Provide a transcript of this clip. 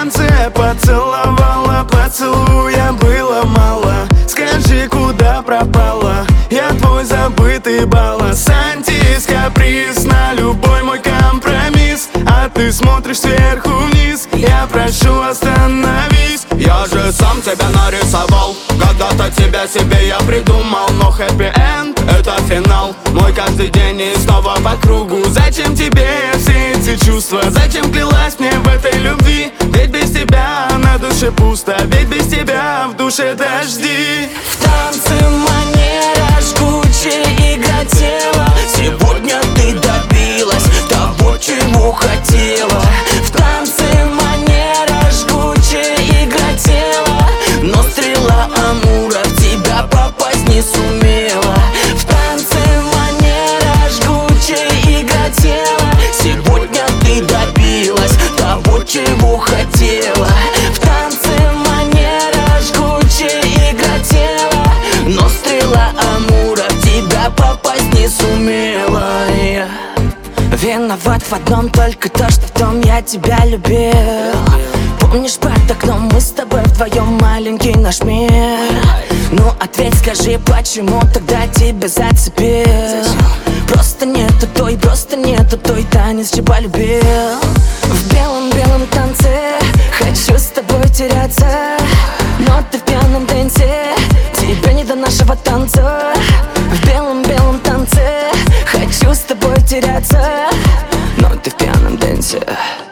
танце поцеловала, поцелуя было мало. Скажи, куда пропала? Я твой забытый баллас. Антис, каприз на любой мой компромисс. А ты смотришь сверху вниз. Я прошу, остановись. Я же сам тебя нарисовал. Когда-то тебя себе я придумал. Но хэппи-энд — это финал. Мой каждый день и снова по кругу. Зачем тебе все эти чувства? Зачем клялась мне в этой любви? Ведь без тебя на душе пусто. Ведь без тебя в душе дожди. В танце манера жгучая, игра тела. Сегодня ты добилась того, чего хотела. В танце манера жгучая, игра тела. Но стрела Амура в тебя попасть не сумела. В танце манера жгучая, игра тела. Сегодня ты добилась того, чего хотела. В танце манера жгучая, игра тела. Но стрела Амура в тебя попасть не сумела. Виноват в одном только то, что в том я тебя любил. Помнишь, под окном мы с тобой вдвоем, маленький наш мир? Ну ответь, скажи, почему тогда тебя зацепил? Просто нету той танец, чего любил. В белом-белом танце хочу с тобой теряться. Но ты в пьяном дэнсе, тебе не до нашего танца. В белом-белом танце хочу с тобой теряться. Но ты в пьяном дэнсе.